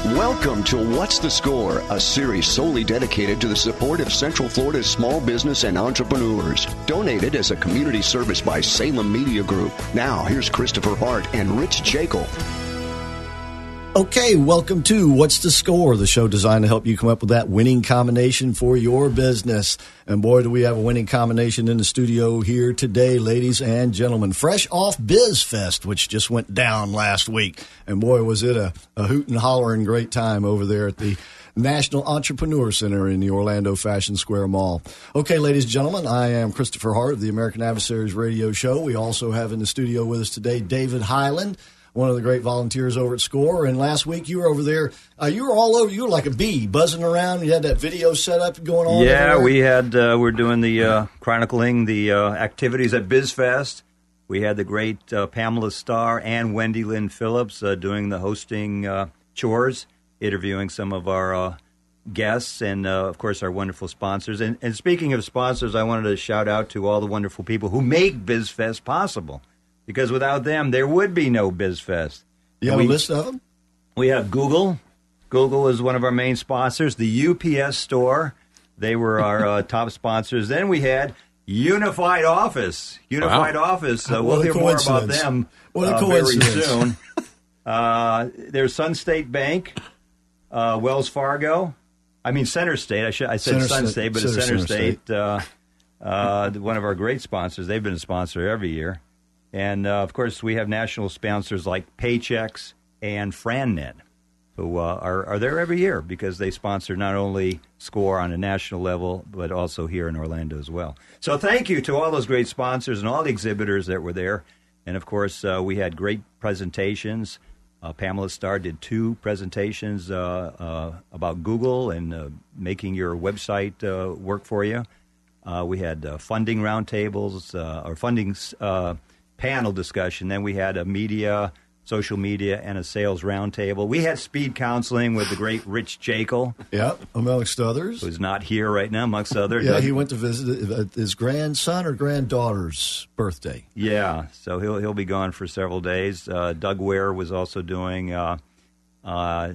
Welcome to What's the Score, a series solely dedicated to the support of Central Florida's small business and entrepreneurs. Donated as a community service by Salem Media Group. Now, here's Christopher Hart and Rich Jekyll. Okay, welcome to What's the Score, the show designed to help you come up with that winning combination for your business. And boy, do we have a winning combination in the studio here today, ladies and gentlemen. Fresh off BizFest, which just went down last week. And boy, was it a hoot and hollering great time over there at the National Entrepreneur Center in the Orlando Fashion Square Mall. Okay, ladies and gentlemen, I am Christopher Hart of the American Adversaries Radio Show. We also have in the studio with us today David Highland, one of the great volunteers over at SCORE. And last week you were over there. You were all over. You were like a bee buzzing around. You had that video set up going on. Yeah, we had. We're doing the chronicling the activities at BizFest. We had the great Pamela Starr and Wendy Lynn Phillips doing the hosting chores, interviewing some of our guests, and of course our wonderful sponsors. And speaking of sponsors, I wanted to shout out to all the wonderful people who make BizFest possible. Because without them, there would be no BizFest. You have a list of them? We have Google. Google is one of our main sponsors. The UPS Store, they were our top sponsors. Then we had Unified Office. Unified Office, we'll hear more about them very soon. There's Sun State Bank, Wells Fargo. I mean Center State. I said Sun State, but it's Center State. One of our great sponsors. They've been a sponsor every year. And, of course, we have national sponsors like Paychex and FranNet, who are there every year because they sponsor not only SCORE on a national level, but also here in Orlando as well. So thank you to all those great sponsors and all the exhibitors that were there. And, of course, we had great presentations. Pamela Starr did 2 presentations about Google and making your website work for you. We had funding roundtables or funding panel discussion. Then we had a social media, and a sales roundtable. We had speed counseling with the great Rich Jekyll. Yep, amongst others. Who's not here right now, amongst others. Yeah, he went to visit his grandson or granddaughter's birthday. Yeah, so he'll be gone for several days. Doug Ware was also doing. John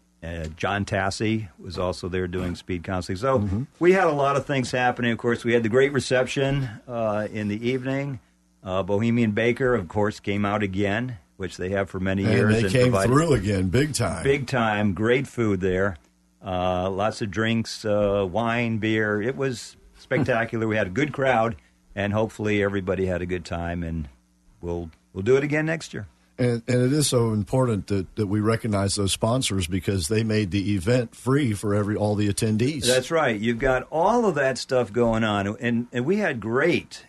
Tassi was also there doing speed counseling. So we had a lot of things happening. Of course, we had the great reception in the evening. Bohemian Baker, of course, came out again, which they have for many years. And they came through again, big time. Big time, great food there. Lots of drinks, wine, beer. It was spectacular. We had a good crowd, and hopefully everybody had a good time, and we'll do it again next year. And it is so important that we recognize those sponsors because they made the event free for all the attendees. That's right. You've got all of that stuff going on, and we had great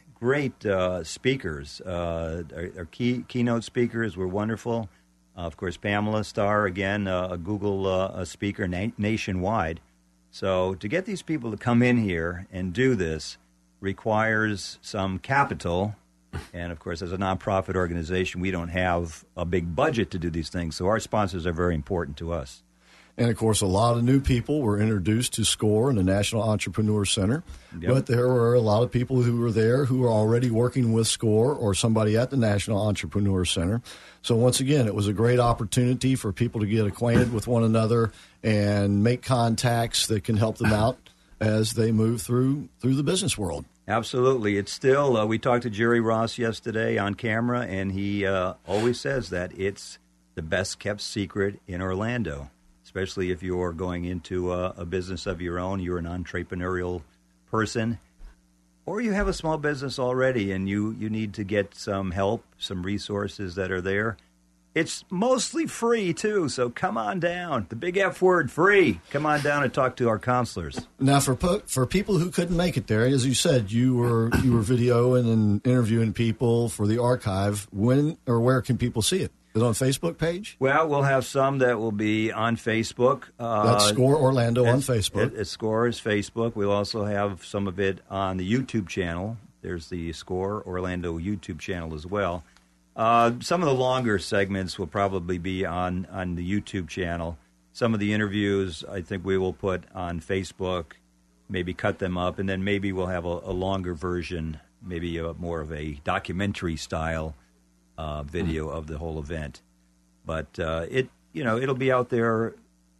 speakers. Our keynote speakers were wonderful. Of course, Pamela Starr, again, a Google speaker nationwide. So to get these people to come in here and do this requires some capital. And, of course, as a nonprofit organization, we don't have a big budget to do these things. So our sponsors are very important to us. And, of course, a lot of new people were introduced to SCORE and the National Entrepreneur Center. Yep. But there were a lot of people who were there who were already working with SCORE or somebody at the National Entrepreneur Center. So, once again, it was a great opportunity for people to get acquainted with one another and make contacts that can help them out as they move through the business world. Absolutely. It's still, we talked to Jerry Ross yesterday on camera, and he always says that it's the best-kept secret in Orlando. Especially if you're going into a business of your own, you're an entrepreneurial person, or you have a small business already and you need to get some help, some resources that are there. It's mostly free, too, so come on down. The big F word, free. Come on down and talk to our counselors. Now, for people who couldn't make it there, as you said, you were videoing and interviewing people for the archive. When or where can people see it? Is it on Facebook page? Well, we'll have some that will be on Facebook. That's SCORE Orlando on Facebook. SCORE is Facebook. We'll also have some of it on the YouTube channel. There's the SCORE Orlando YouTube channel as well. Some of the longer segments will probably be on the YouTube channel. Some of the interviews I think we will put on Facebook, maybe cut them up, and then maybe we'll have a longer version, maybe more of a documentary style video of the whole event. But it'll be out there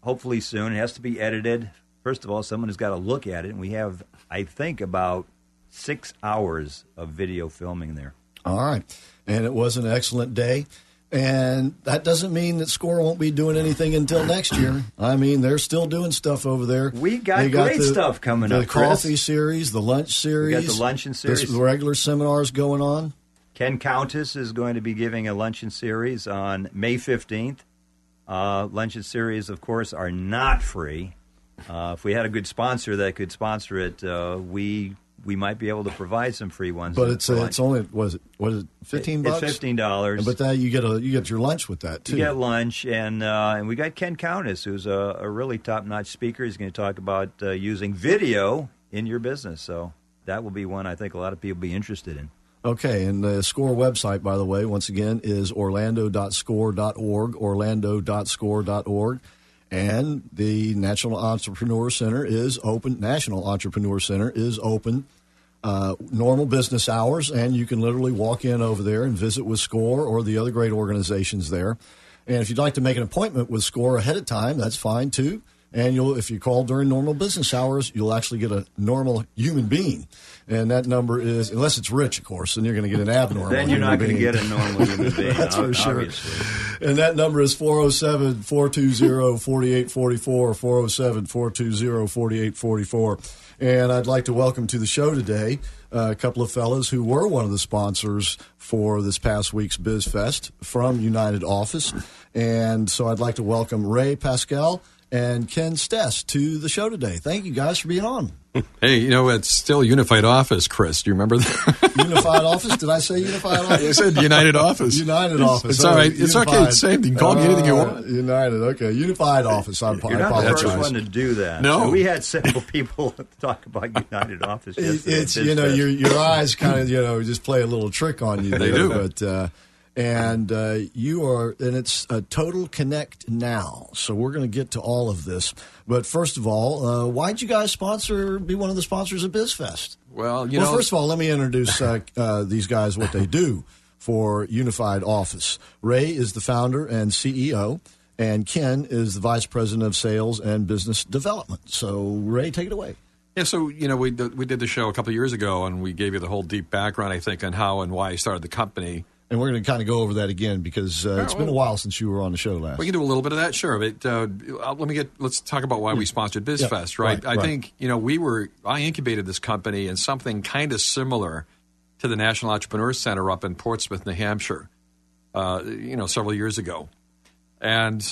hopefully soon. It has to be edited. First of all, someone has got to look at it, and we have, I think, about 6 hours of video filming there. All right. And it was an excellent day. And that doesn't mean that SCORE won't be doing anything until next year. I mean, they're still doing stuff over there. We got great stuff coming up, The coffee series, the lunch series. We got the luncheon series. The regular seminars going on. Ken Countess is going to be giving a luncheon series on May 15th. Luncheon series, of course, are not free. If we had a good sponsor that could sponsor it, we might be able to provide some free ones. But it's only what is it $15? It's $15. But that you get your lunch with that too. You get lunch, and we got Ken Countess, who's a really top-notch speaker. He's going to talk about using video in your business. So that will be one I think a lot of people will be interested in. Okay, and the SCORE website, by the way, once again, is orlando.score.org, orlando.score.org. And the National Entrepreneur Center is open. National Entrepreneur Center is open normal business hours, and you can literally walk in over there and visit with SCORE or the other great organizations there. And if you'd like to make an appointment with SCORE ahead of time, that's fine too. And if you call during normal business hours, you'll actually get a normal human being. And that number is, unless it's rich, of course, then you're going to get an abnormal Then you're not going to get a normal human being. That's for sure. Obviously. And that number is 407-420-4844, 407-420-4844. And I'd like to welcome to the show today a couple of fellows who were one of the sponsors for this past week's BizFest from United Office. And so I'd like to welcome Ray Pascal and Ken Stess to the show today. Thank you guys for being on. Hey, it's still Unified Office, Chris. Do you remember that? Unified Office? Did I say Unified Office? You said United Office. United Office. It's all right. It's okay. It's the same. You can call me anything you want. United. Okay. Unified Office. You're not the first one to do that. No. So we had several people talk about United Office. It's your eyes kind of just play a little trick on you. They do. But you are, and it's a Total Connect now. So we're going to get to all of this. But first of all, why'd you guys be one of the sponsors of BizFest? Well, first of all, let me introduce these guys, what they do for Unified Office. Ray is the founder and CEO, and Ken is the vice president of sales and business development. So, Ray, take it away. Yeah, so, we did the show a couple of years ago, and we gave you the whole deep background, I think, on how and why I started the company. And we're going to kind of go over that again because it's been a while since you were on the show last. We can do a little bit of that, sure. But let's talk about why we sponsored BizFest, right? I think I incubated this company in something kind of similar to the National Entrepreneur Center up in Portsmouth, New Hampshire, several years ago. And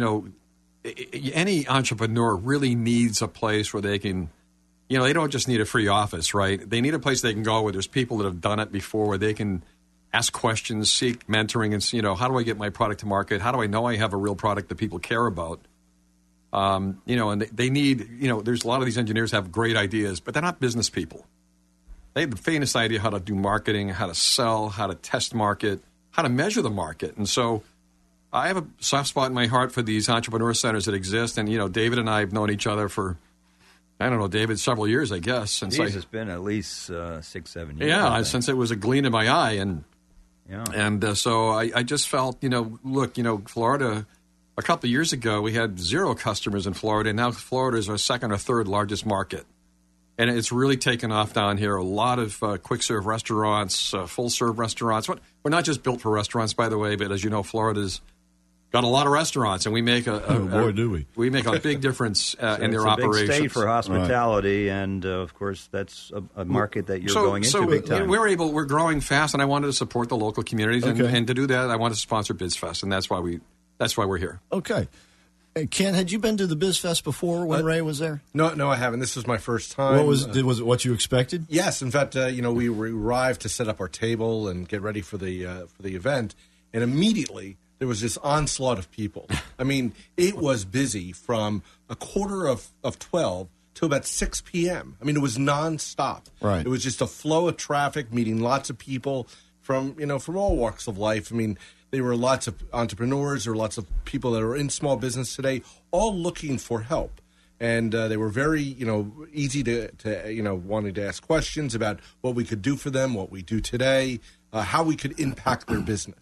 any entrepreneur really needs a place where they can. They don't just need a free office, right? They need a place they can go where there's people that have done it before, where they can ask questions, seek mentoring, and how do I get my product to market? How do I know I have a real product that people care about? And they need, there's a lot of these engineers have great ideas, but they're not business people. They have the faintest idea how to do marketing, how to sell, how to test market, how to measure the market. And so I have a soft spot in my heart for these entrepreneur centers that exist. And, David and I have known each other for, I don't know, David, several years, I guess. It's been at least 6-7 years. Yeah, since it was a gleam in my eye. And yeah. And so I just felt, Florida, a couple of years ago, we had 0 customers in Florida, and now Florida is our second or third largest market. And it's really taken off down here. A lot of quick-serve restaurants, full-serve restaurants. We're not just built for restaurants, by the way, but as you know, Florida's got a lot of restaurants, and we make we make a big difference in their operations. It's a big state for hospitality, right. And of course, that's a market that you're going into big time. We're growing fast, and I wanted to support the local communities, and to do that, I wanted to sponsor BizFest, and that's why we're here. Okay. Ken, had you been to the BizFest before when Ray was there? No, I haven't. This was my first time. Was it what you expected? Yes. In fact, we arrived to set up our table and get ready for the event, and immediately there was this onslaught of people. I mean, it was busy from 11:45 to about 6 p.m. I mean, it was nonstop. Right. It was just a flow of traffic, meeting lots of people from all walks of life. I mean, there were lots of entrepreneurs, there were lots of people that are in small business today, all looking for help. And they were very, easy to wanting to ask questions about what we could do for them, what we do today, how we could impact their business.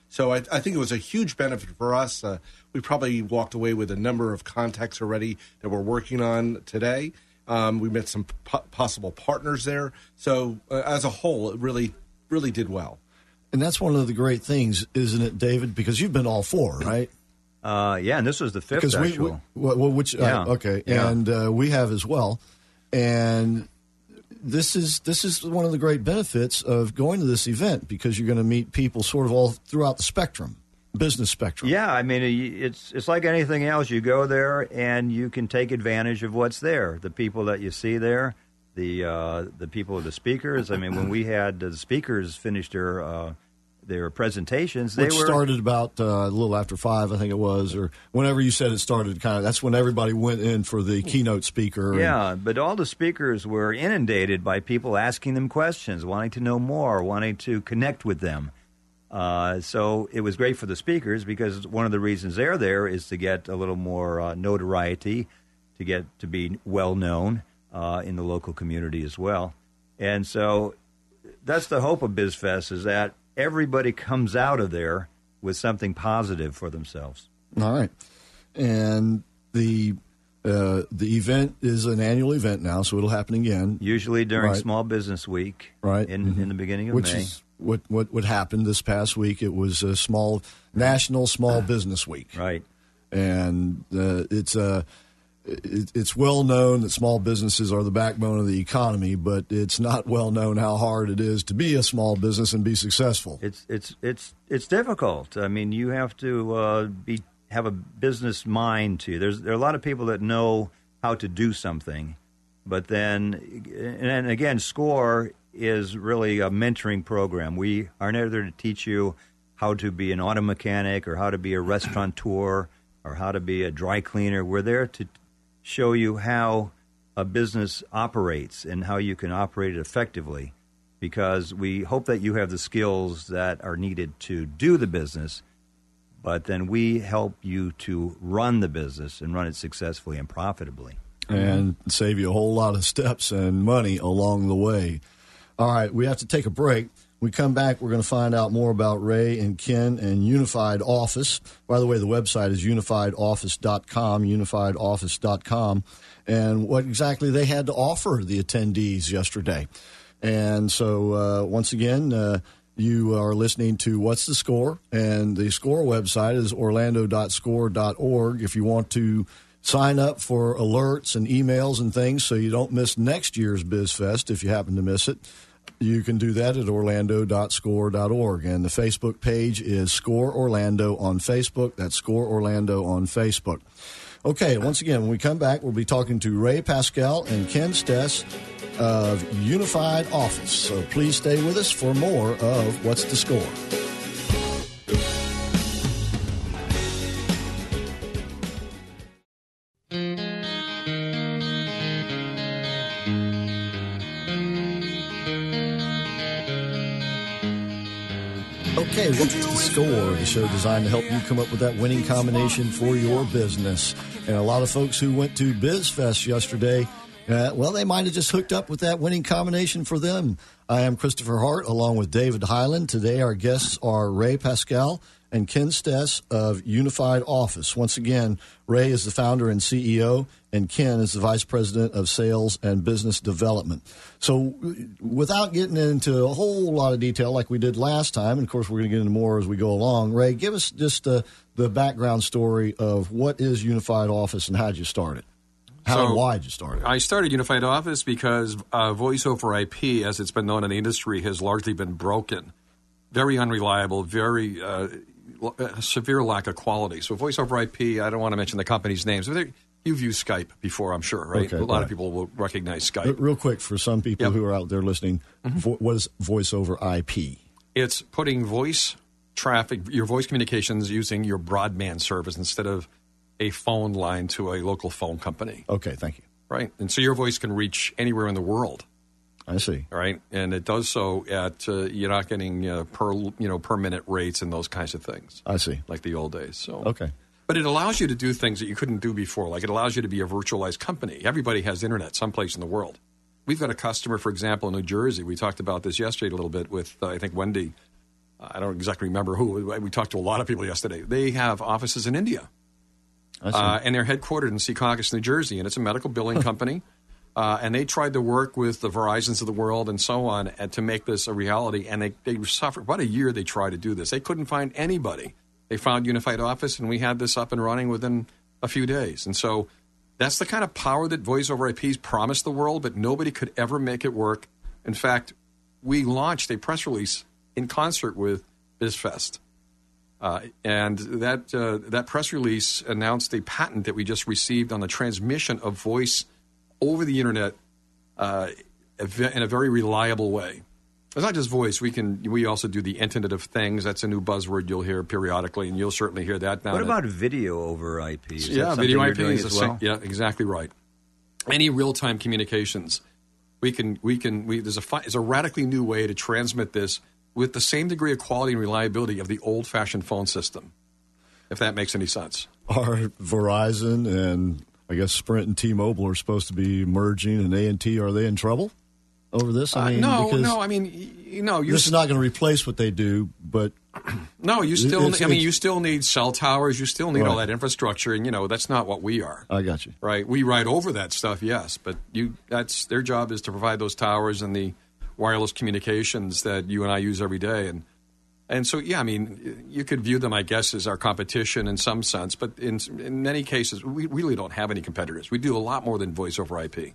So I think it was a huge benefit for us. We probably walked away with a number of contacts already that we're working on today. We met some possible partners there. So as a whole, it really, really did well. And that's one of the great things, isn't it, David? Because you've been all four, right? Yeah, and this was the fifth actual. Okay, Yeah. And we have as well. And this is one of the great benefits of going to this event, because you're going to meet people sort of all throughout the spectrum, business spectrum. Yeah, I mean, it's like anything else. You go there and you can take advantage of what's there. The people that you see there, the people, the speakers. I mean, when we had the speakers finish their presentations, Which started about a little after 5, I think it was, or whenever you said it started. That's when everybody went in for the keynote speaker. Yeah, but all the speakers were inundated by people asking them questions, wanting to know more, wanting to connect with them. So it was great for the speakers, because one of the reasons they're there is to get a little more notoriety, to get to be well known in the local community as well. And so that's the hope of BizFest, is that everybody comes out of there with something positive for themselves. All right. And the event is an annual event now, so it'll happen again. Usually during Right. Small Business Week, Right. in the beginning of Which May. is what happened this past week. It was a National Small Business Week. Right. And it's well known that small businesses are the backbone of the economy, but it's not well known how hard it is to be a small business and be successful. It's difficult. I mean, you have to have a business mind too. There are a lot of people that know how to do something, but then, and again, SCORE is really a mentoring program. We are not there to teach you how to be an auto mechanic or how to be a restaurateur or how to be a dry cleaner. We're there to show you how a business operates and how you can operate it effectively, because we hope that you have the skills that are needed to do the business, but then we help you to run the business and run it successfully and profitably. And save you a whole lot of steps and money along the way. All right, we have to take a break. We come back, we're going to find out more about Ray and Ken and Unified Office. By the way, the website is unifiedoffice.com, unifiedoffice.com, and what exactly they had to offer the attendees yesterday. And so, once again, you are listening to What's the Score? And the SCORE website is orlando.score.org. If you want to sign up for alerts and emails and things so you don't miss next year's BizFest if you happen to miss it, you can do that at orlando.score.org. And the Facebook page is SCORE Orlando on Facebook. That's SCORE Orlando on Facebook. Okay, once again, when we come back, we'll be talking to Ray Pascal and Ken Stess of Unified Office. So please stay with us for more of What's the Score? Okay, What's the Score? The show designed to help you come up with that winning combination for your business. And a lot of folks who went to BizFest yesterday, well, they might have just hooked up with that winning combination for them. I am Christopher Hart, along with David Highland. Today, our guests are Ray Pascal and Ken Stess of Unified Office. Once again, Ray is the founder and CEO, and Ken is the Vice President of Sales and Business Development. So without getting into a whole lot of detail like we did last time, and of course we're going to get into more as we go along, Ray, give us just the background story of what is Unified Office and how did you start it? How and why did you start it? I started Unified Office because voice over IP, as it's been known in the industry, has largely been broken. Very unreliable, very severe lack of quality. So voice over IP, I don't want to mention the company's names. You've used Skype before, I'm sure, right? Okay, a lot of people will recognize Skype. Real quick, for some people who are out there listening, what is voice over IP? It's putting voice traffic, your voice communications, using your broadband service instead of a phone line to a local phone company. Okay, thank you. Right? And so your voice can reach anywhere in the world. I see. Right? And it does so at, you're not getting per minute rates and those kinds of things. I see. Like the old days. So okay. But it allows you to do things that you couldn't do before. Like it allows you to be a virtualized company. Everybody has internet someplace in the world. We've got a customer, for example, in New Jersey. We talked about this yesterday a little bit with, I think, Wendy. I don't exactly remember who. We talked to a lot of people yesterday. They have offices in India. And they're headquartered in Secaucus, New Jersey, and it's a medical billing company. And they tried to work with the Verizons of the world and so on to make this a reality. And they suffered. About a year they tried to do this. They couldn't find anybody. They found Unified Office, and we had this up and running within a few days. And so that's the kind of power that Voice over IP's promised the world, but nobody could ever make it work. In fact, we launched a press release in concert with BizFest. And that press release announced a patent that we just received on the transmission of voice over the internet in a very reliable way. It's not just voice. We also do the Internet of Things. That's a new buzzword you'll hear periodically, and you'll certainly hear that now. What about video over IP? Video IP is as well? Yeah, exactly right. Any real-time communications, there's a radically new way to transmit this with the same degree of quality and reliability of the old-fashioned phone system, if that makes any sense. Are Verizon and I guess Sprint and T-Mobile are supposed to be merging, and AT&T, are they in trouble over this? No. This is not going to replace what they do, but no, you still need cell towers. You still need all that infrastructure, and that's not what we are. I got you. Right, we ride over that stuff, yes, but that's their job is to provide those towers and the wireless communications that you and I use every day, and so you could view them, I guess, as our competition in some sense, but in many cases, we really don't have any competitors. We do a lot more than voice over IP.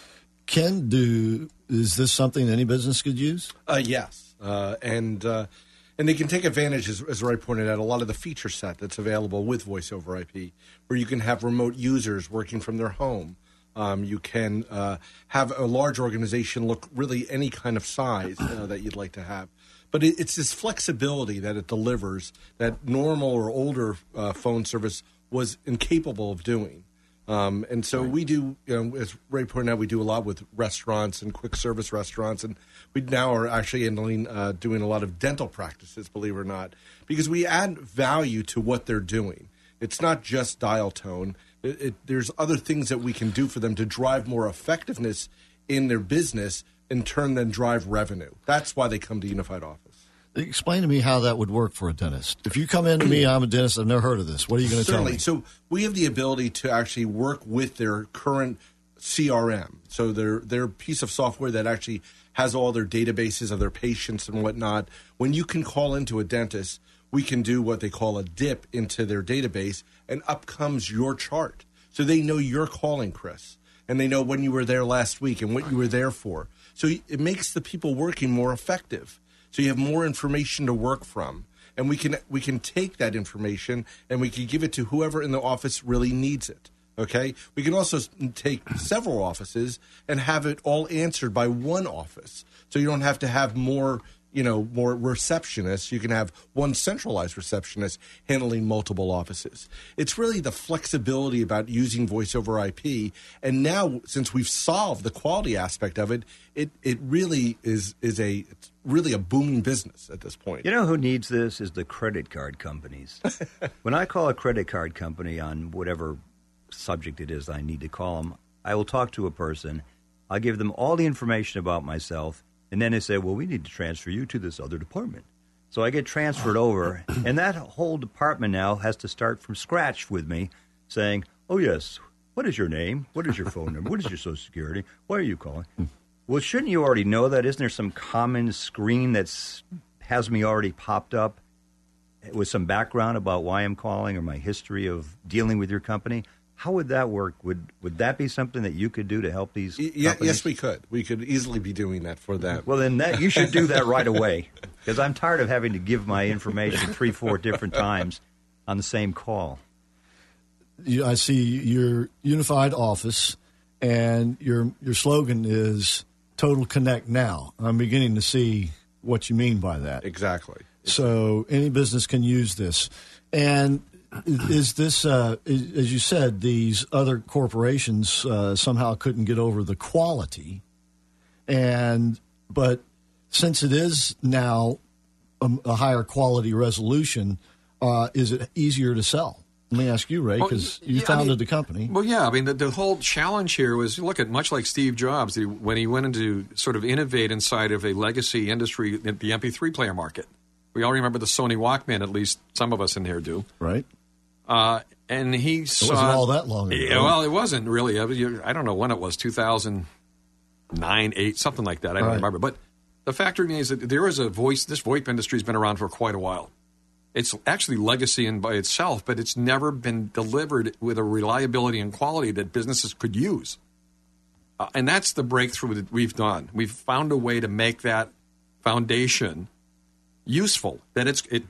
Is this something any business could use? Yes, and they can take advantage, as Roy pointed out, a lot of the feature set that's available with voice over IP, where you can have remote users working from their home. You can have a large organization look really any kind of size that you'd like to have. But it's this flexibility that it delivers that normal or older phone service was incapable of doing. And so we do, as Ray pointed out, we do a lot with restaurants and quick service restaurants. And we now are actually doing a lot of dental practices, believe it or not, because we add value to what they're doing. It's not just dial tone. There's other things that we can do for them to drive more effectiveness in their business, in turn then drive revenue. That's why they come to Unified Office. Explain to me how that would work for a dentist. If you come in to me, I'm a dentist, I've never heard of this. What are you going to tell me? So we have the ability to actually work with their current CRM. So their piece of software that actually has all their databases of their patients and whatnot. When you can call into a dentist, we can do what they call a dip into their database, and up comes your chart. So they know you're calling, Chris, and they know when you were there last week and what you were there for. So it makes the people working more effective. So you have more information to work from, and we can take that information and we can give it to whoever in the office really needs it. Okay, we can also take several offices and have it all answered by one office, so you don't have to have more receptionists. You can have one centralized receptionist handling multiple offices. It's really the flexibility about using voice over IP. And now, since we've solved the quality aspect of it, it really is really a booming business at this point. You know who needs this is the credit card companies. When I call a credit card company on whatever subject it is I need to call them, I will talk to a person. I'll give them all the information about myself. And then they say, well, we need to transfer you to this other department. So I get transferred over, and that whole department now has to start from scratch with me, saying, oh, yes, what is your name? What is your phone number? What is your Social Security? Why are you calling? Well, shouldn't you already know that? Isn't there some common screen that has me already popped up with some background about why I'm calling or my history of dealing with your company? How would that work? Would that be something that you could do to help these companies? Yes, we could. We could easily be doing that for them. Well, then you should do that right away, because I'm tired of having to give my information 3-4 different times on the same call. I see your Unified Office, and your slogan is Total Connect Now. I'm beginning to see what you mean by that. Exactly. So any business can use this. And is this, as you said, these other corporations somehow couldn't get over the quality, but since it is now a higher quality resolution, is it easier to sell? Let me ask you, Ray, because you founded the company. Well, yeah. I mean, the whole challenge here was, look at much like Steve Jobs, when he went into sort of innovate inside of a legacy industry, the MP3 player market. We all remember the Sony Walkman, at least some of us in here do. Right. And he saw... It wasn't all that long ago. Yeah, well, it wasn't really. I don't know when it was, 2009, 8, something like that. I don't remember. But the fact remains that there is a voice... This VoIP industry has been around for quite a while. It's actually legacy in by itself, but it's never been delivered with a reliability and quality that businesses could use. And that's the breakthrough that we've done. We've found a way to make that foundation useful, that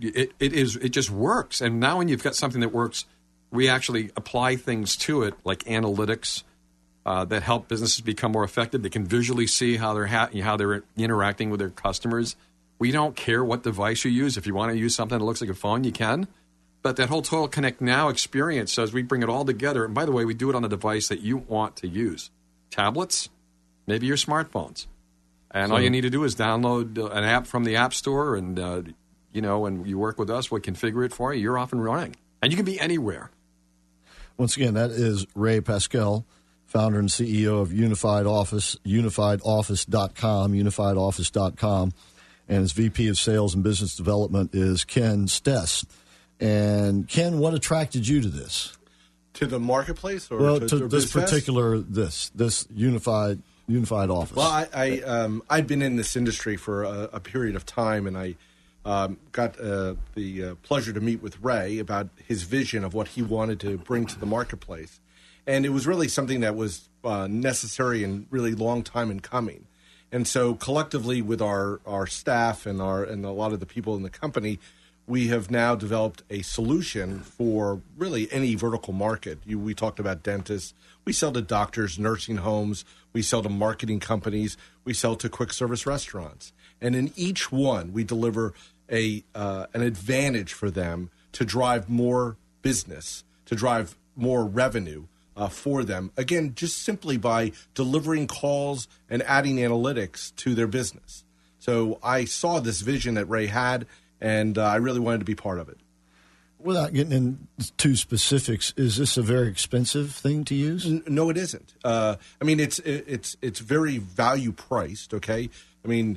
it just works. And now when you've got something that works, we actually apply things to it, like analytics that help businesses become more effective. They can visually see how they're interacting with their customers. We don't care what device you use. If you want to use something that looks like a phone, you can. But that whole Total Connect Now experience says we bring it all together. And by the way, we do it on the device that you want to use. Tablets, maybe your smartphones. And all you need to do is download an app from the App Store, and when you work with us, we'll configure it for you. You're off and running. And you can be anywhere. Once again, that is Ray Pascal, founder and CEO of Unified Office, unifiedoffice.com, unifiedoffice.com. And his VP of Sales and Business Development is Ken Stess. And Ken, what attracted you to this? To the marketplace, or to this particular this unified office? Well, I've been in this industry for a period of time, and I got the pleasure to meet with Ray about his vision of what he wanted to bring to the marketplace, and it was really something that was necessary and really long time in coming. And so collectively with our staff and a lot of the people in the company, we have now developed a solution for really any vertical market. We talked about dentists. We sell to doctors, nursing homes. We sell to marketing companies. We sell to quick service restaurants. And in each one, we deliver an advantage for them to drive more business, to drive more revenue for them. Again, just simply by delivering calls and adding analytics to their business. So I saw this vision that Ray had, and I really wanted to be part of it. Without getting into specifics, is this a very expensive thing to use? No, it isn't. I mean, it's very value priced. Okay. I mean,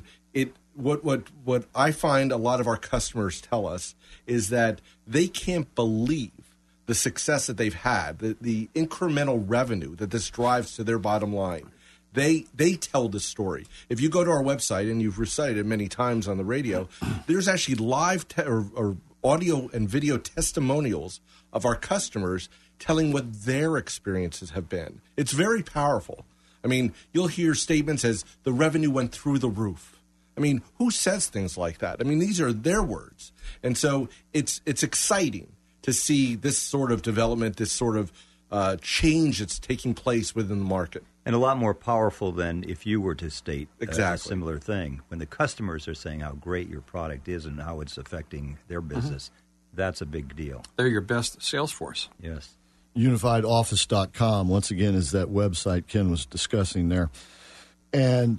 what I find a lot of our customers tell us is that they can't believe the success that they've had, the incremental revenue that this drives to their bottom line. They tell the story. If you go to our website, and you've recited it many times on the radio, there's actually live or audio and video testimonials of our customers telling what their experiences have been. It's very powerful. I mean, you'll hear statements as the revenue went through the roof. I mean, who says things like that? I mean, these are their words. And so it's exciting to see this sort of development, this sort of change that's taking place within the market. And a lot more powerful than if you were to state exactly a similar thing. When the customers are saying how great your product is and how it's affecting their business, that's a big deal. They're your best sales force. Yes. UnifiedOffice.com, once again, is that website Ken was discussing there. And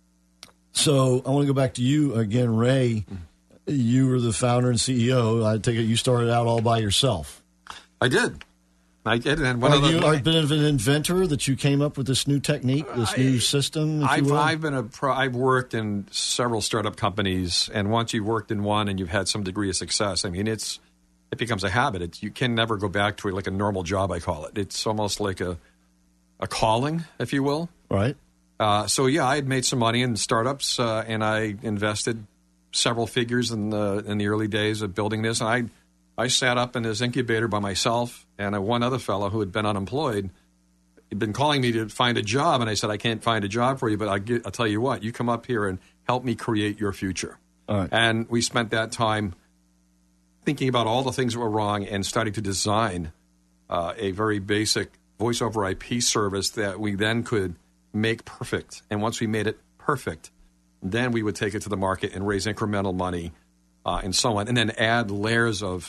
so I want to go back to you again, Ray. You were the founder and CEO. I take it you started out all by yourself. I did. And Are you been an inventor that you came up with this new technique, this new system? I've worked in several startup companies, and once you've worked in one and you've had some degree of success, I mean, it becomes a habit. You can never go back to it like a normal job, I call it. It's almost like a calling, if you will. Right. So yeah, I had made some money in startups, and I invested several figures in the early days of building this, and I sat up in this incubator by myself, and one other fellow who had been unemployed had been calling me to find a job, and I said, I can't find a job for you, but I'll tell you what, you come up here and help me create your future. All right. And we spent that time thinking about all the things that were wrong and starting to design a very basic voice over IP service that we then could make perfect. And once we made it perfect, then we would take it to the market and raise incremental money and so on, and then add layers of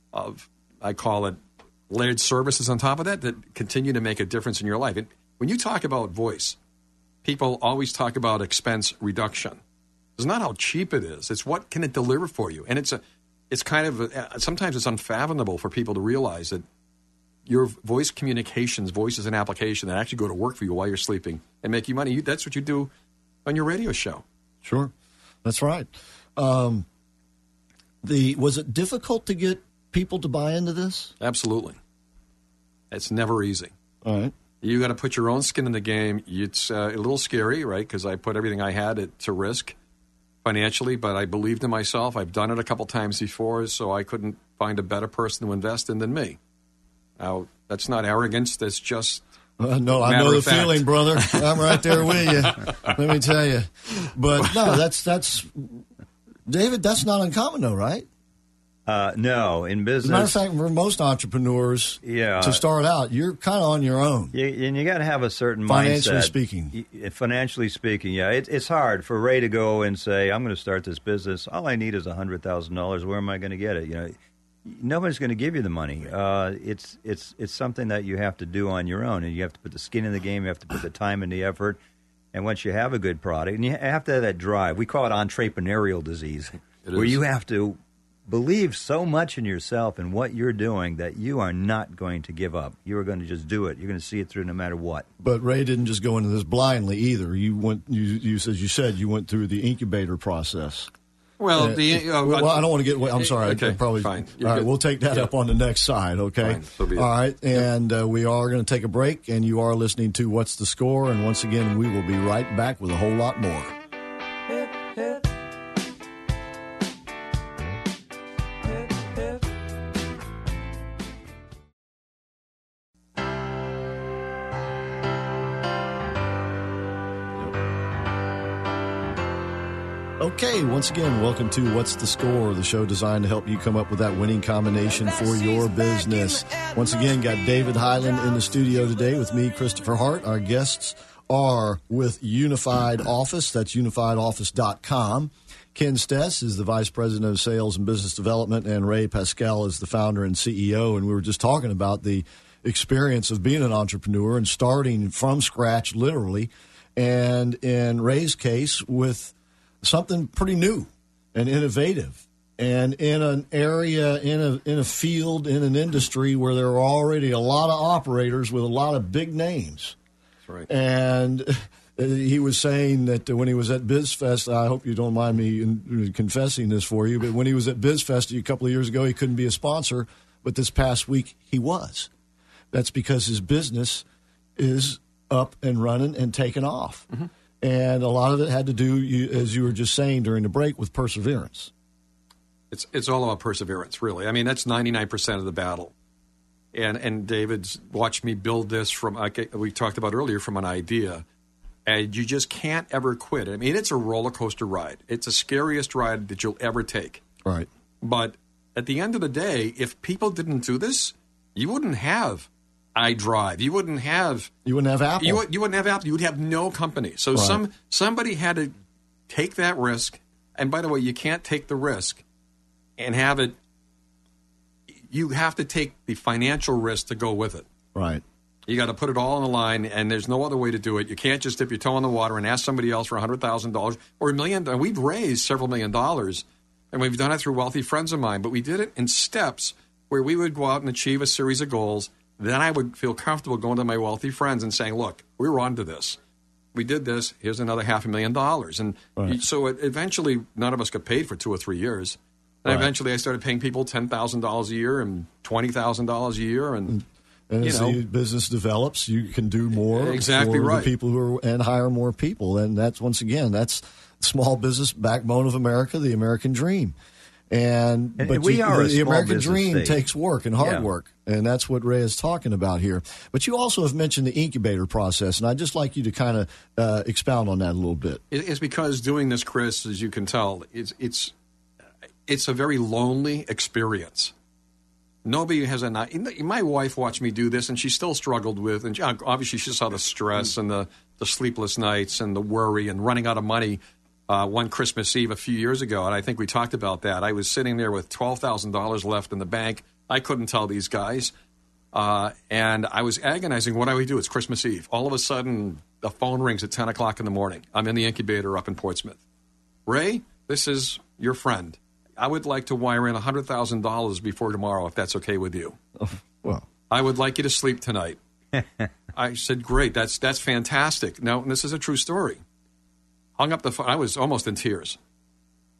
I call it layered services on top of that continue to make a difference in your life. And when you talk about voice, people always talk about expense reduction. It's not how cheap it is. It's what can it deliver for you. And it's kind of sometimes it's unfathomable for people to realize that your voice communications, voice is an application that actually go to work for you while you're sleeping and make you money. That's what you do on your radio show. Sure. That's right. Was it difficult to get people to buy into this? Absolutely. It's never easy. All right. You got to put your own skin in the game. It's a little scary, right? Because I put everything I had to risk financially, but I believed in myself. I've done it a couple times before, so I couldn't find a better person to invest in than me. Now, that's not arrogance. That's just no, I know the feeling, brother. I'm right there with you. Let me tell you. But no, that's David. That's not uncommon, though, right? No, in business. As a matter of fact, for most entrepreneurs, to start out, you're kind of on your own. And you got to have a certain financially mindset. Financially speaking, yeah. It's hard for Ray to go and say, I'm going to start this business. All I need is $100,000. Where am I going to get it? You know, nobody's going to give you the money. It's something that you have to do on your own, and you have to put the skin in the game. You have to put the time and the effort. And once you have a good product, and you have to have that drive. We call it entrepreneurial disease, where you have to believe so much in yourself and what you're doing that you are not going to give up. You are going to just do it. You're going to see it through no matter what. But Ray didn't just go into this blindly either. You went. You said you went through the incubator process. Well, well, I don't want to get. I'm sorry. Okay, probably. Fine. All right, we'll take that up on the next side. Okay. Fine. So be it. All right, and we are going to take a break, and you are listening to What's the Score? And once again, we will be right back with a whole lot more. Okay, once again, welcome to What's the Score, the show designed to help you come up with that winning combination for your business. Once again, got David Highland in the studio today with me, Christopher Hart. Our guests are with Unified Office. That's unifiedoffice.com. Ken Stess is the Vice President of Sales and Business Development, and Ray Pascal is the founder and CEO. And we were just talking about the experience of being an entrepreneur and starting from scratch, literally, and in Ray's case with something pretty new and innovative, and in an area, in a field, in an industry where there are already a lot of operators with a lot of big names. That's right. And he was saying that when he was at BizFest, I hope you don't mind me confessing this for you, but when he was at BizFest a couple of years ago, he couldn't be a sponsor, but this past week he was. That's because his business is up and running and taking off. Mm-hmm. And a lot of it had to do, as you were just saying during the break, with perseverance. It's all about perseverance, really. I mean, that's 99% of the battle. And David's watched me build this from, like we talked about earlier, from an idea. And you just can't ever quit. I mean, it's a roller coaster ride. It's the scariest ride that you'll ever take. Right. But at the end of the day, if people didn't do this, you wouldn't have iDrive. You wouldn't have Apple. You wouldn't have Apple. You would have no company. So right. somebody had to take that risk. And by the way, you can't take the risk and have it. You have to take the financial risk to go with it. Right. You got to put it all on the line, and there's no other way to do it. You can't just dip your toe in the water and ask somebody else for $100,000 or $1 million. And we've raised several $1 million, and we've done it through wealthy friends of mine. But we did it in steps where we would go out and achieve a series of goals. Then I would feel comfortable going to my wealthy friends and saying, look, we were on to this. We did this. Here's another $500,000. And right. so eventually, none of us got paid for 2 or 3 years. And right. eventually I started paying people $10,000 a year and $20,000 a year. And as the business develops, you can do more exactly for right. the people and hire more people. And that's, once again, that's small business backbone of America, the American dream. But the American dream takes work and hard work, and that's what Ray is talking about here. But you also have mentioned the incubator process, and I'd just like you to kind of expound on that a little bit. It's because doing this, Chris, as you can tell, it's a very lonely experience. Nobody has my wife watched me do this, and she still struggled with, and obviously she saw the stress and the sleepless nights and the worry and running out of money. One Christmas Eve a few years ago, and I think we talked about that. I was sitting there with $12,000 left in the bank. I couldn't tell these guys. And I was agonizing. What do we do? It's Christmas Eve. All of a sudden, the phone rings at 10 o'clock in the morning. I'm in the incubator up in Portsmouth. Ray, this is your friend. I would like to wire in $100,000 before tomorrow, if that's okay with you. Oh, well, I would like you to sleep tonight. I said, great. That's fantastic. Now, this is a true story. Hung up the phone. I was almost in tears.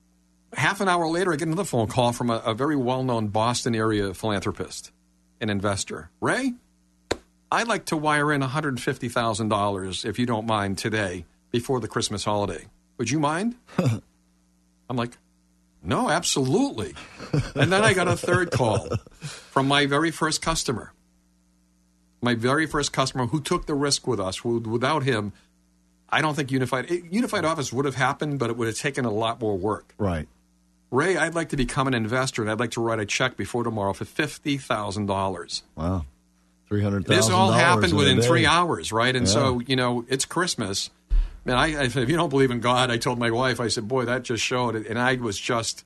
Half an hour later, I get another phone call from a very well-known Boston area philanthropist, an investor. Ray, I'd like to wire in $150,000, if you don't mind, today before the Christmas holiday. Would you mind? I'm like, no, absolutely. And then I got a third call from my very first customer. My very first customer who took the risk with us. Without him, I don't think Unified Office would have happened, but it would have taken a lot more work. Right. Ray, I'd like to become an investor, and I'd like to write a check before tomorrow for $50,000. Wow. $300,000. This all happened within 3 hours, right? And Yeah. so, it's Christmas. Man, if you don't believe in God, I told my wife, I said, boy, that just showed it. And I was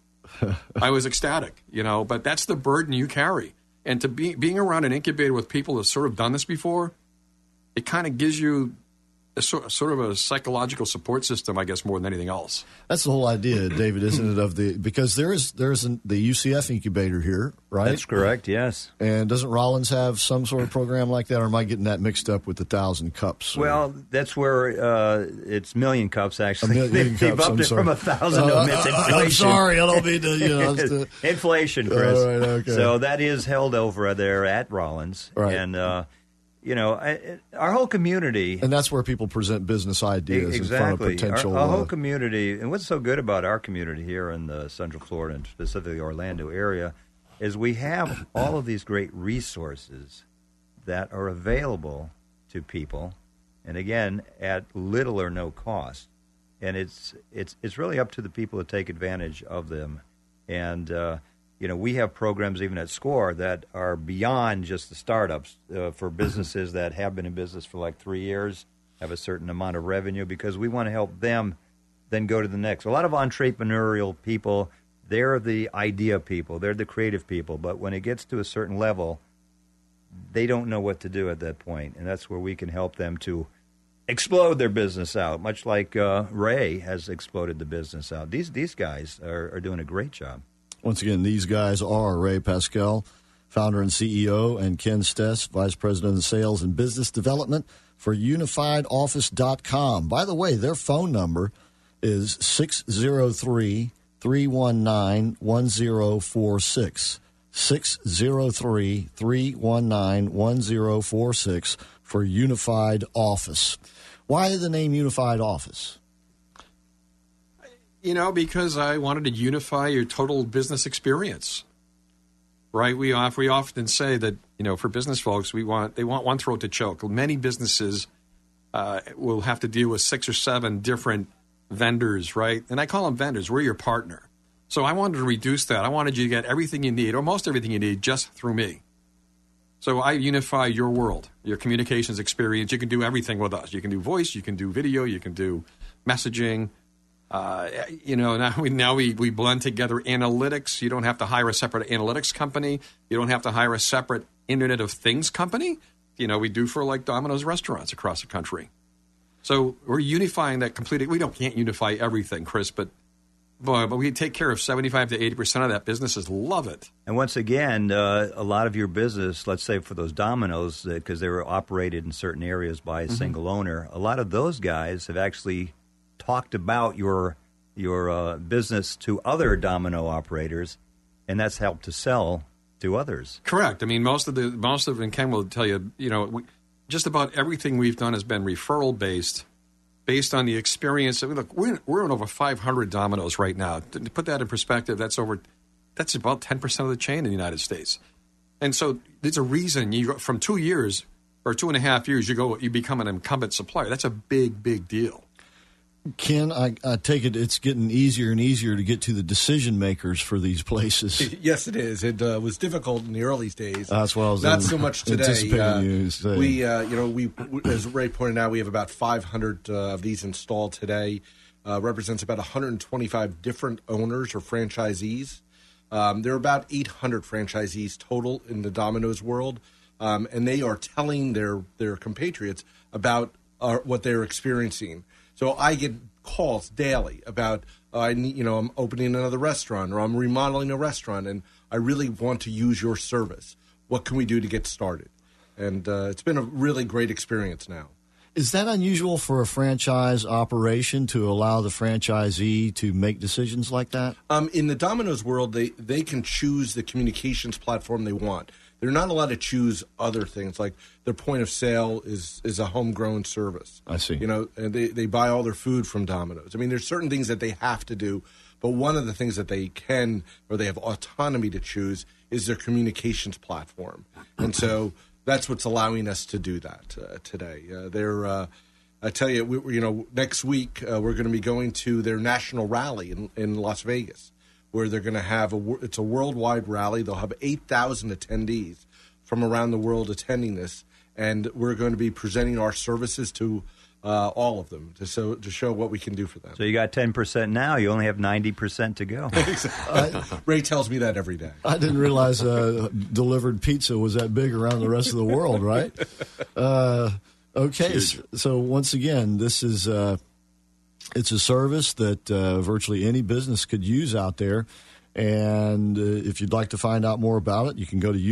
ecstatic, But that's the burden you carry. And to being around an incubator with people that have sort of done this before, it kind of gives you sort of a psychological support system, I guess, more than anything else. That's the whole idea, David, isn't it? Because there's the UCF incubator here, right? That's correct, yes. And doesn't Rollins have some sort of program like that, or am I getting that mixed up with the 1,000 Cups? Well, that's where it's Million Cups, actually. Million They've Cups, upped it from 1,000 to it's inflation. I'm sorry, I don't mean to. Inflation, Chris. All right, okay. So that is held over there at Rollins. Right. And, our whole community. And that's where people present business ideas exactly. in front of potential. Our whole community, and what's so good about our community here in the Central Florida and specifically Orlando area, is we have all of these great resources that are available to people, and again, at little or no cost. And it's really up to the people to take advantage of them. And we have programs even at SCORE that are beyond just the startups for businesses that have been in business for like 3 years, have a certain amount of revenue, because we want to help them then go to the next. A lot of entrepreneurial people, they're the idea people, they're the creative people, but when it gets to a certain level, they don't know what to do at that point, and that's where we can help them to explode their business out, much like Ray has exploded the business out. These guys are doing a great job. Once again, these guys are Ray Pascal, founder and CEO, and Ken Stess, Vice President of Sales and Business Development for UnifiedOffice.com. By the way, their phone number is 603-319-1046. 603-319-1046 for Unified Office. Why the name Unified Office? Because I wanted to unify your total business experience, right? We often say that, for business folks, they want one throat to choke. Many businesses will have to deal with 6 or 7 different vendors, right? And I call them vendors. We're your partner. So I wanted to reduce that. I wanted you to get everything you need, or most everything you need, just through me. So I unify your world, your communications experience. You can do everything with us. You can do voice, you can do video, you can do messaging. Now we blend together analytics. You don't have to hire a separate analytics company. You don't have to hire a separate Internet of Things company. We do for like Domino's restaurants across the country. So we're unifying that completely. We can't unify everything, Chris, but we take care of 75 to 80% of that. Businesses love it. And once again, a lot of your business, let's say for those Domino's, because they were operated in certain areas by a single owner, a lot of those guys have actually talked about your business to other Domino operators, and that's helped to sell to others. Correct. I mean, most of and Ken will tell you, just about everything we've done has been referral based on the experience. Look, we're in over 500 Domino's right now. To put that in perspective, that's about 10% of the chain in the United States. And so there's a reason you go from 2 years or 2.5 years, you become an incumbent supplier. That's a big, big deal. Ken, I take it it's getting easier and easier to get to the decision makers for these places. Yes, it is. It was difficult in the early days. That's what I was not so much today. Anticipating you to say. We, as Ray pointed out, we have about 500 of these installed today. Represents about 125 different owners or franchisees. There are about 800 franchisees total in the Domino's world, and they are telling their compatriots about what they're experiencing. So I get calls daily about I'm opening another restaurant or I'm remodeling a restaurant and I really want to use your service. What can we do to get started? And it's been a really great experience now. Is that unusual for a franchise operation to allow the franchisee to make decisions like that? In the Domino's world, they can choose the communications platform they want. They're not allowed to choose other things, like their point of sale is a homegrown service. I see. And they buy all their food from Domino's. I mean, there's certain things that they have to do, but one of the things that they can, or they have autonomy to choose, is their communications platform. And so that's what's allowing us to do that today. I tell you, next week we're going to be going to their national rally in Las Vegas, where they're going to have it's a worldwide rally. They'll have 8,000 attendees from around the world attending this, and we're going to be presenting our services to all of them to show what we can do for them. So you got 10% now. You only have 90% to go. Ray tells me that every day. I didn't realize delivered pizza was that big around the rest of the world, right? Okay, so once again, this is it's a service that virtually any business could use out there. And if you'd like to find out more about it, you can go to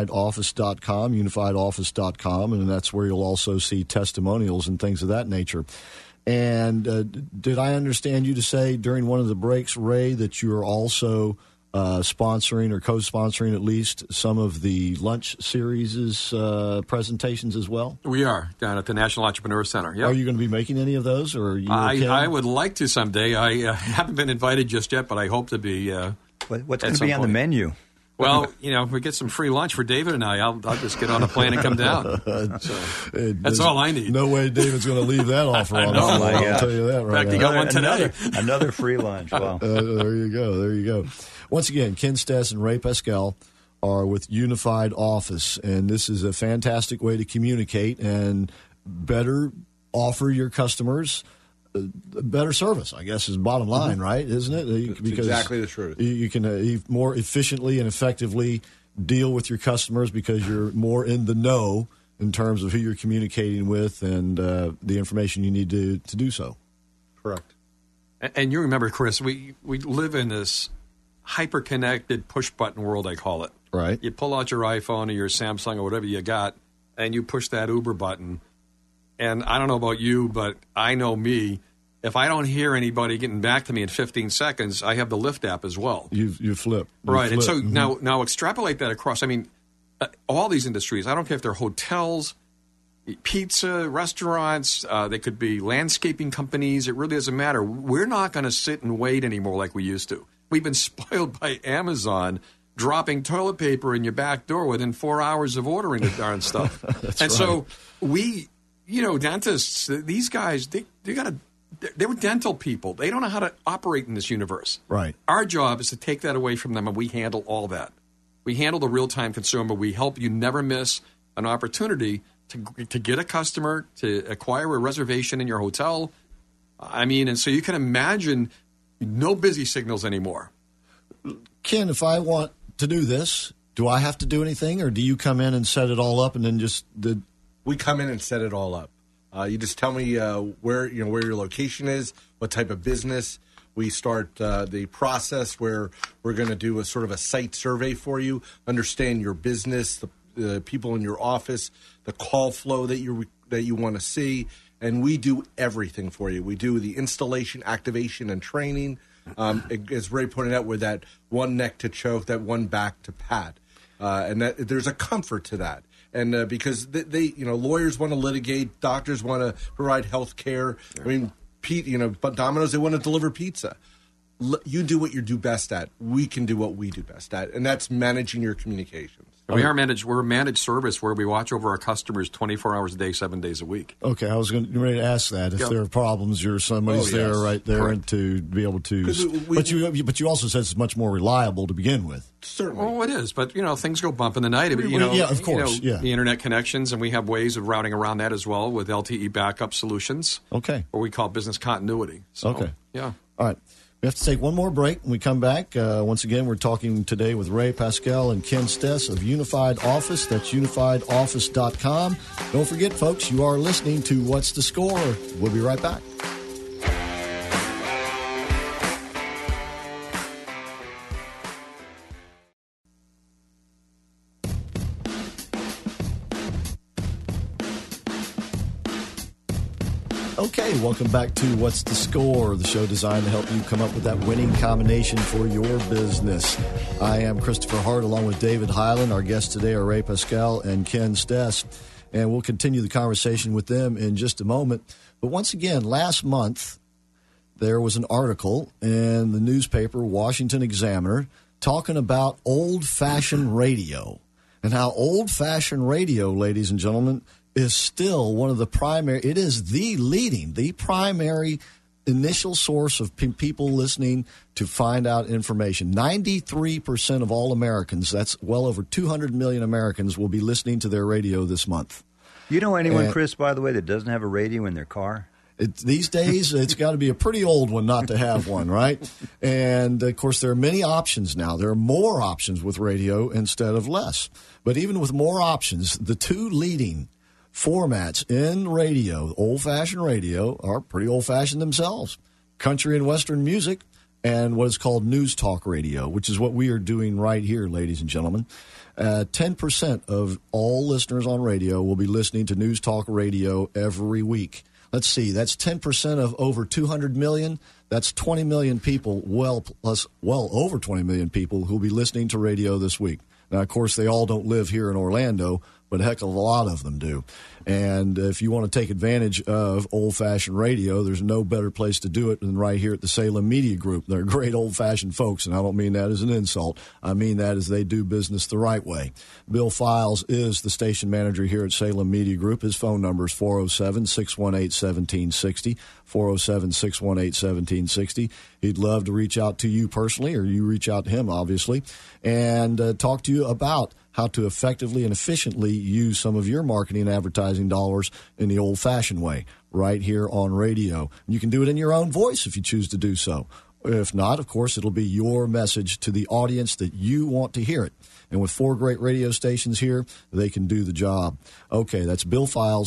unifiedoffice.com, and that's where you'll also see testimonials and things of that nature. And did I understand you to say during one of the breaks, Ray, that you're also sponsoring or co-sponsoring at least some of the lunch series presentations as well? We are down at the National Entrepreneur Center. Yep. Are you going to be making any of those? Or are you I would like to someday. I haven't been invited just yet, but I hope to be. What's going to be on the menu? Well, if we get some free lunch for David and I'll just get on a plane and come down. That's all I need. No way David's going to leave that offer on the floor. I'll tell you that right now. In fact, he got one today. Another free lunch. Wow. There you go. Once again, Ken Stess and Ray Pascal are with Unified Office, and this is a fantastic way to communicate and better offer your customers better service, I guess, is bottom line, right? Isn't it? Because exactly the truth. You can more efficiently and effectively deal with your customers because you're more in the know in terms of who you're communicating with and the information you need to do so. Correct. And you remember, Chris, we live in this hyper-connected push-button world, I call it. Right. You pull out your iPhone or your Samsung or whatever you got, and you push that Uber button. And I don't know about you, but I know me. If I don't hear anybody getting back to me in 15 seconds, I have the Lyft app as well. You flip. Right. And so now extrapolate that across. I mean, all these industries, I don't care if they're hotels, pizza, restaurants, they could be landscaping companies. It really doesn't matter. We're not going to sit and wait anymore like we used to. We've been spoiled by Amazon dropping toilet paper in your back door within 4 hours of ordering the darn stuff. That's and right. So we, dentists, these guys, they were dental people. They don't know how to operate in this universe. Right. Our job is to take that away from them, and we handle all that. We handle the real-time consumer. We help you never miss an opportunity to get a customer, to acquire a reservation in your hotel. I mean, and so you can imagine no busy signals anymore. Ken, if I want to do this, do I have to do anything, or do you come in and set it all up and then just We come in and set it all up. You just tell me where your location is, what type of business. We start the process where we're going to do a sort of a site survey for you, understand your business, the people in your office, the call flow that you want to see, and we do everything for you. We do the installation, activation, and training. As Ray pointed out, with that one neck to choke, that one back to pat, and that there's a comfort to that. And because they lawyers want to litigate, doctors want to provide health care. I mean, but Domino's, they want to deliver pizza. You do what you do best at. We can do what we do best at, and that's managing your communications. We're a managed service where we watch over our customers 24 hours a day, 7 days a week. Okay, I was going to ask that. If there are problems, somebody's there right there and to be able to. But you also said it's much more reliable to begin with. Certainly. Oh, it is. But, things go bump in the night. But, yeah, of course. The internet connections, and we have ways of routing around that as well with LTE backup solutions. Okay. Or we call business continuity. So, okay. Yeah. All right. We have to take one more break. When we come back, once again, we're talking today with Ray Pascal and Ken Stess of Unified Office. That's unifiedoffice.com. Don't forget, folks, you are listening to What's the Score? We'll be right back. Okay, welcome back to What's the Score, the show designed to help you come up with that winning combination for your business. I am Christopher Hart, along with David Highland. Our guests today are Ray Pascal and Ken Stess, and we'll continue the conversation with them in just a moment. But once again, last month, there was an article in the newspaper Washington Examiner talking about old-fashioned radio and how old-fashioned radio, ladies and gentlemen, is still one of the primary, it is the primary initial source of people listening to find out information. 93% of all Americans, that's well over 200 million Americans, will be listening to their radio this month. You know anyone, Chris, by the way, that doesn't have a radio in their car? These days, it's got to be a pretty old one not to have one, right? And, of course, there are many options now. There are more options with radio instead of less. But even with more options, the two leading formats in radio, old-fashioned radio, are pretty old-fashioned themselves. Country and Western music, and what is called news talk radio, which is what we are doing right here, ladies and gentlemen. 10% of all listeners on radio will be listening to news talk radio every week. Let's see, that's 10% of over 200 million. That's 20 million people, well over 20 million people who will be listening to radio this week. Now, of course, they all don't live here in Orlando, but a heck of a lot of them do. And if you want to take advantage of old-fashioned radio, there's no better place to do it than right here at the Salem Media Group. They're great old-fashioned folks, and I don't mean that as an insult. I mean that as they do business the right way. Bill Files is the station manager here at Salem Media Group. His phone number is 407-618-1760, 407-618-1760. He'd love to reach out to you personally, or you reach out to him, obviously, and talk to you about how to effectively and efficiently use some of your marketing and advertising dollars in the old-fashioned way, right here on radio. You can do it in your own voice if you choose to do so. If not, of course, it'll be your message to the audience that you want to hear it. And with 4 great radio stations here, they can do the job. Okay, that's Bill Files,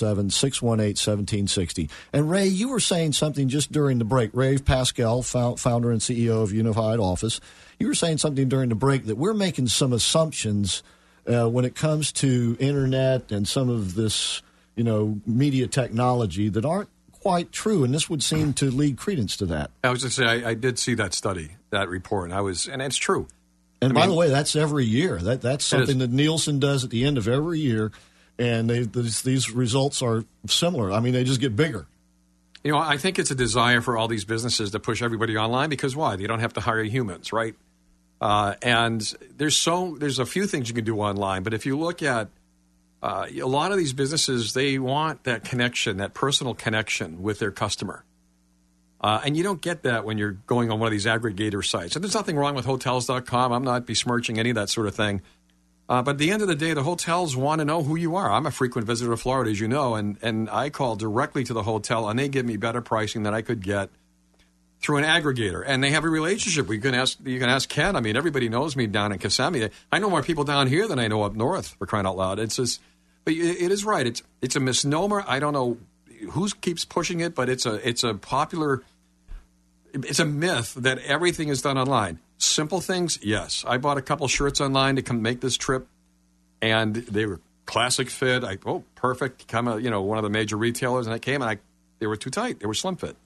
407-618-1760. And Ray, you were saying something just during the break. Ray Pascal, founder and CEO of Unified Office, you were saying something during the break that we're making some assumptions when it comes to Internet and some of this, media technology that aren't quite true, and this would seem to lead credence to that. I was just saying, I did see that study, that report, and it's true. And by the way, that's every year. That's something that Nielsen does at the end of every year, and these results are similar. I mean, they just get bigger. I think it's a desire for all these businesses to push everybody online because why? They don't have to hire humans, right? And there's a few things you can do online, but if you look at a lot of these businesses, they want that connection, that personal connection with their customer. And you don't get that when you're going on one of these aggregator sites. And there's nothing wrong with Hotels.com. I'm not besmirching any of that sort of thing. But at the end of the day, the hotels want to know who you are. I'm a frequent visitor to Florida, as you know, and I call directly to the hotel, and they give me better pricing than I could get through an aggregator. And they have a relationship. You can ask Ken. I mean, everybody knows me down in Kissimmee. I know more people down here than I know up north, for crying out loud. It's just, but it is right. It's a misnomer. I don't know who keeps pushing it, but it's a popular. It's a myth that everything is done online. Simple things, yes. I bought a couple shirts online to come make this trip, and they were classic fit. Perfect. Come, one of the major retailers, and I came, and they were too tight. They were slim fit.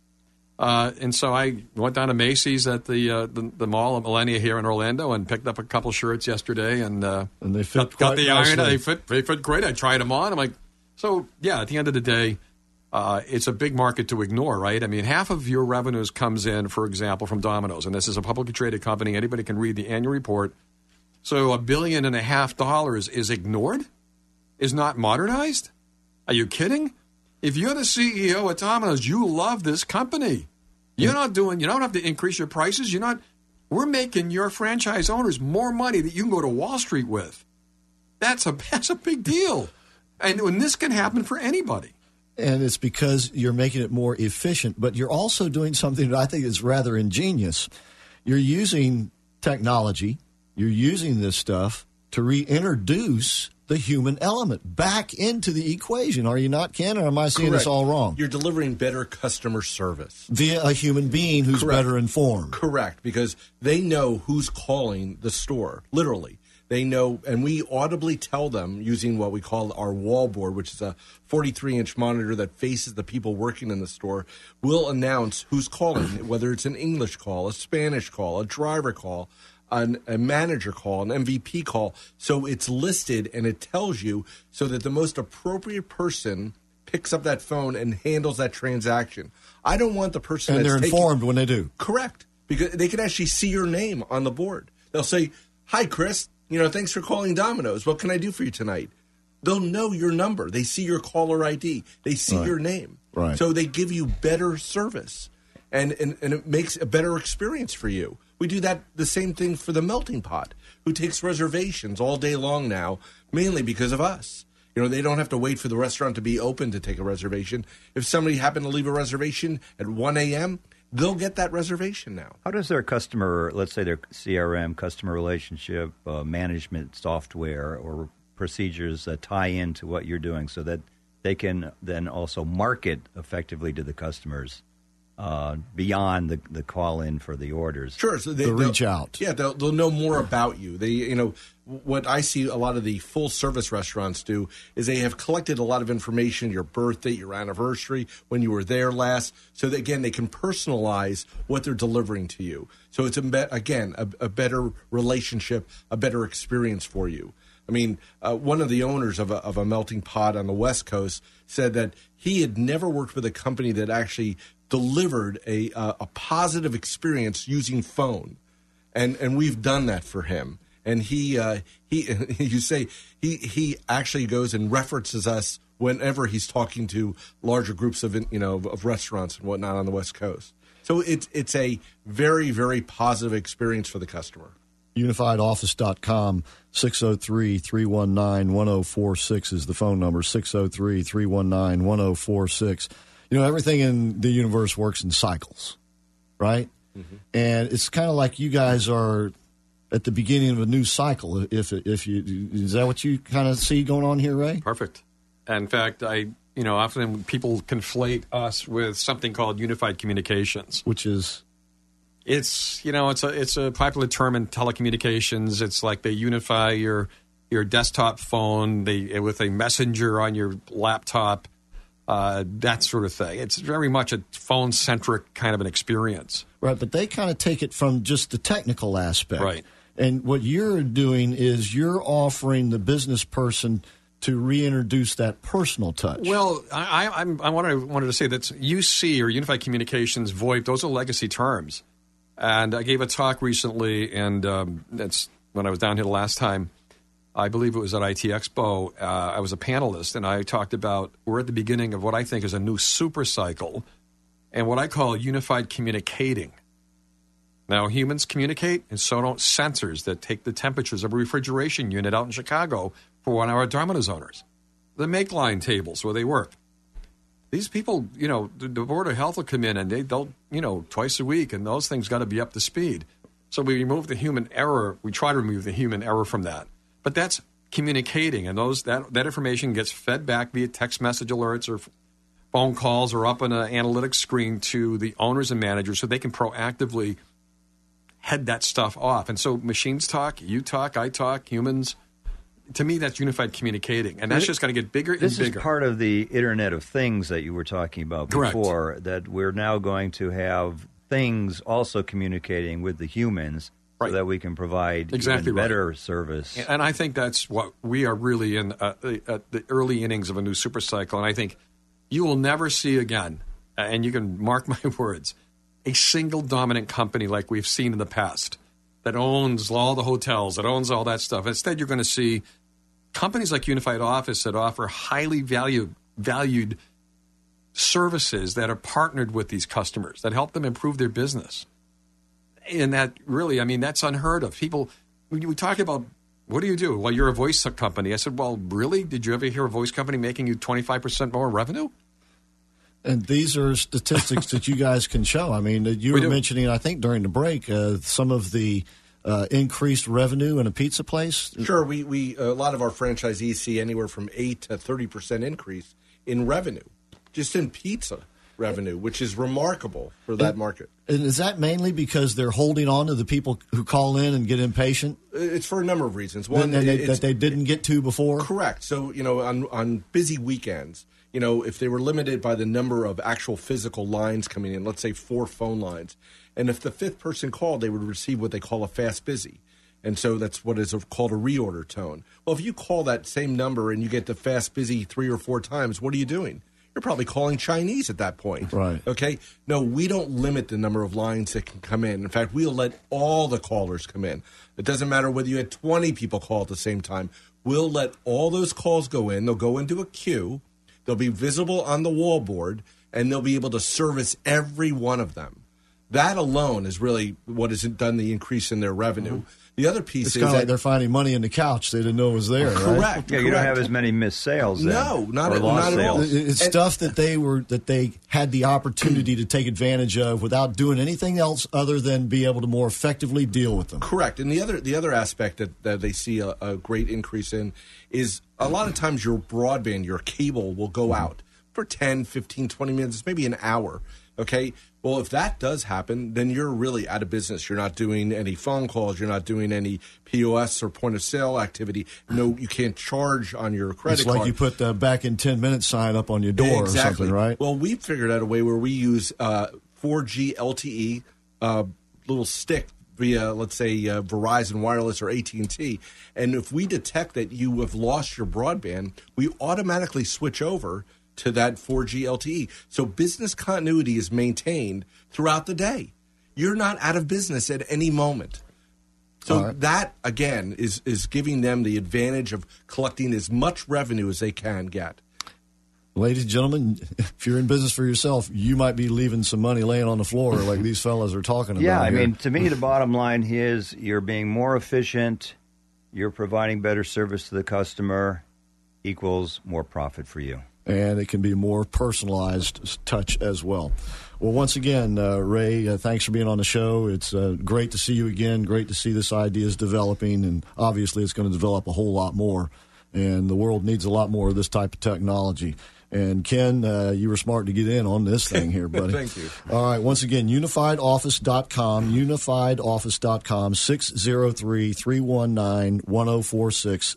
And so I went down to Macy's at the Mall of Millennia here in Orlando and picked up a couple shirts yesterday, and they fit got the iron. They fit great. I tried them on. I'm like, so yeah. At the end of the day, it's a big market to ignore, right? I mean, half of your revenues comes in, for example, from Domino's, and this is a publicly traded company. Anybody can read the annual report. So $1.5 billion is ignored, is not modernized. Are you kidding? If you're the CEO at Domino's, you love this company. You don't have to increase your prices. We're making your franchise owners more money that you can go to Wall Street with. That's a big deal. And when this can happen for anybody. And it's because you're making it more efficient, but you're also doing something that I think is rather ingenious. You're using technology, you're using this stuff to reintroduce the human element back into the equation. Are you not, Ken, or am I seeing this all wrong? You're delivering better customer service. Via a human being who's better informed. Correct, because they know who's calling the store, literally. They know, and we audibly tell them using what we call our wall board, which is a 43-inch monitor that faces the people working in the store. We'll announce who's calling, whether it's an English call, a Spanish call, a driver call, a manager call, an MVP call. So it's listed and it tells you so that the most appropriate person picks up that phone and handles that transaction. I don't want the person and that's they're informed when they do. Correct. Because they can actually see your name on the board. They'll say, "Hi, Chris. Thanks for calling Domino's. What can I do for you tonight?" They'll know your number. They see your caller ID. They see your name. Right. So they give you better service, and it makes a better experience for you. We do the same thing for the Melting Pot, who takes reservations all day long now, mainly because of us. They don't have to wait for the restaurant to be open to take a reservation. If somebody happened to leave a reservation at 1 a.m., they'll get that reservation now. How does their customer, let's say their CRM, customer relationship management software or procedures tie into what you're doing so that they can then also market effectively to the customers beyond the call-in for the orders? Sure. So they'll reach out. Yeah, they'll know more about you. What I see a lot of the full-service restaurants do is they have collected a lot of information, your birthday, your anniversary, when you were there last, so that, again, they can personalize what they're delivering to you. So it's, again, a better relationship, a better experience for you. I mean, one of the owners of a Melting Pot on the West Coast said that he had never worked with a company that actually delivered a positive experience using phone, and we've done that for him. And he actually goes and references us whenever he's talking to larger groups of restaurants and whatnot on the West Coast. So it's a very, very positive experience for the customer. UnifiedOffice.com, 603-319-1046 is the phone number, 603-319-1046. Everything in the universe works in cycles, right? Mm-hmm. And it's kind of like you guys are at the beginning of a new cycle. If you is that what you kind of see going on here, Ray? Perfect. In fact, often people conflate us with something called unified communications, which is it's a popular term in telecommunications. It's like they unify your desktop phone with a messenger on your laptop, that sort of thing. It's very much a phone-centric kind of an experience. Right, but they kind of take it from just the technical aspect. Right. And what you're doing is you're offering the business person to reintroduce that personal touch. Well, I wanted to say that UC, or Unified Communications, VoIP, those are legacy terms. And I gave a talk recently, and that's when I was down here the last time. I believe it was at IT Expo. I was a panelist, and I talked about we're at the beginning of what I think is a new super cycle and what I call unified communicating. Now, humans communicate, and so don't sensors that take the temperatures of a refrigeration unit out in Chicago for one of our Domino's owners. The make line tables where they work. These people, the Board of Health will come in, and they'll twice a week, and those things got to be up to speed. So we remove the human error. We try to remove the human error from that. But that's communicating, and that information gets fed back via text message alerts or phone calls or up on an analytics screen to the owners and managers so they can proactively head that stuff off. And so machines talk, you talk, I talk, humans. To me, that's unified communicating, and that's just going to get bigger and bigger. This is part of the Internet of Things that you were talking about before, that we're now going to have things also communicating with the humans so that we can provide even better service. And I think that's what we are really in at the early innings of a new super cycle, and I think you will never see again, and you can mark my words, a single dominant company like we've seen in the past that owns all the hotels, that owns all that stuff. Instead, you're going to see companies like Unified Office that offer highly valued services that are partnered with these customers, that help them improve their business. And that really, that's unheard of. People, we talk about, what do you do? Well, you're a voice company. I said, well, really? Did you ever hear a voice company making you 25% more revenue? And these are statistics that you guys can show. You were mentioning, I think, during the break, some of the increased revenue in a pizza place. Sure, we a lot of our franchisees see anywhere from 8 to 30% increase in revenue, just in pizza. revenue, which is remarkable for that market. And is that mainly because they're holding on to the people who call in and get impatient? It's for a number of reasons. One, that they didn't get to before? Correct. So, on busy weekends, if they were limited by the number of actual physical lines coming in, let's say 4 phone lines, and if the 5th person called, they would receive what they call a fast busy. And so that's what is called a reorder tone. Well, if you call that same number and you get the fast busy 3 or 4 times, what are you doing? You're probably calling Chinese at that point. Right. Okay? No, we don't limit the number of lines that can come in. In fact, we'll let all the callers come in. It doesn't matter whether you had 20 people call at the same time. We'll let all those calls go in. They'll go into a queue. They'll be visible on the wall board, and they'll be able to service every one of them. That alone is really what has done the increase in their revenue. Mm-hmm. The other piece it's is kind of that like they're finding money in the couch they didn't know was there. Correct. Right? Yeah, you don't have as many missed sales. Then, no, not or lost at all. sales. It's stuff that they had the opportunity to take advantage of without doing anything else other than be able to more effectively deal with them. Correct. And the other aspect that they see a great increase in is a lot of times your broadband, your cable will go out for 10, 15, 20 minutes, maybe an hour. Okay? Well, if that does happen, then you're really out of business. You're not doing any phone calls. You're not doing any POS or point of sale activity. No, you can't charge on your credit card. It's like you put the back in 10 minutes sign up on your door or something, right? Well, we figured out a way where we use 4G LTE little stick via, let's say, Verizon Wireless or AT&T. And if we detect that you have lost your broadband, we automatically switch over to that 4G LTE. So business continuity is maintained throughout the day. You're not out of business at any moment. So that, again, is giving them the advantage of collecting as much revenue as they can get. Ladies and gentlemen, if you're in business for yourself, you might be leaving some money laying on the floor like these fellas are talking about. Yeah, I here. mean, to me, the bottom line is you're being more efficient, you're providing better service to the customer, equals more profit for you. And it can be more personalized touch as well. Well, once again, Ray, thanks for being on the show. It's great to see you again. Great to see this idea is developing, and obviously it's going to develop a whole lot more. And the world needs a lot more of this type of technology. And Ken, you were smart to get in on this thing here, buddy. Thank you. All right, once again, unifiedoffice.com, unifiedoffice.com, 603-319-1046,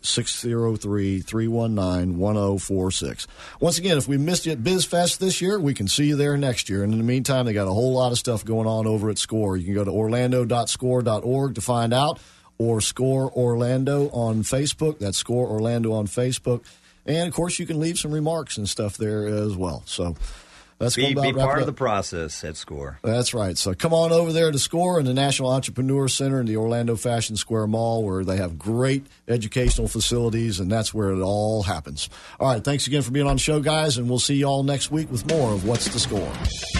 603-319-1046. Once again, if we missed you at BizFest this year, we can see you there next year. And in the meantime, they got a whole lot of stuff going on over at SCORE. You can go to orlando.score.org to find out, or SCORE Orlando on Facebook. That's SCORE Orlando on Facebook. And, of course, you can leave some remarks and stuff there as well. So that's be part of the process at SCORE. That's right. So come on over there to SCORE in the National Entrepreneur Center in the Orlando Fashion Square Mall, where they have great educational facilities, and that's where it all happens. All right, thanks again for being on the show, guys, and we'll see you all next week with more of What's the Score?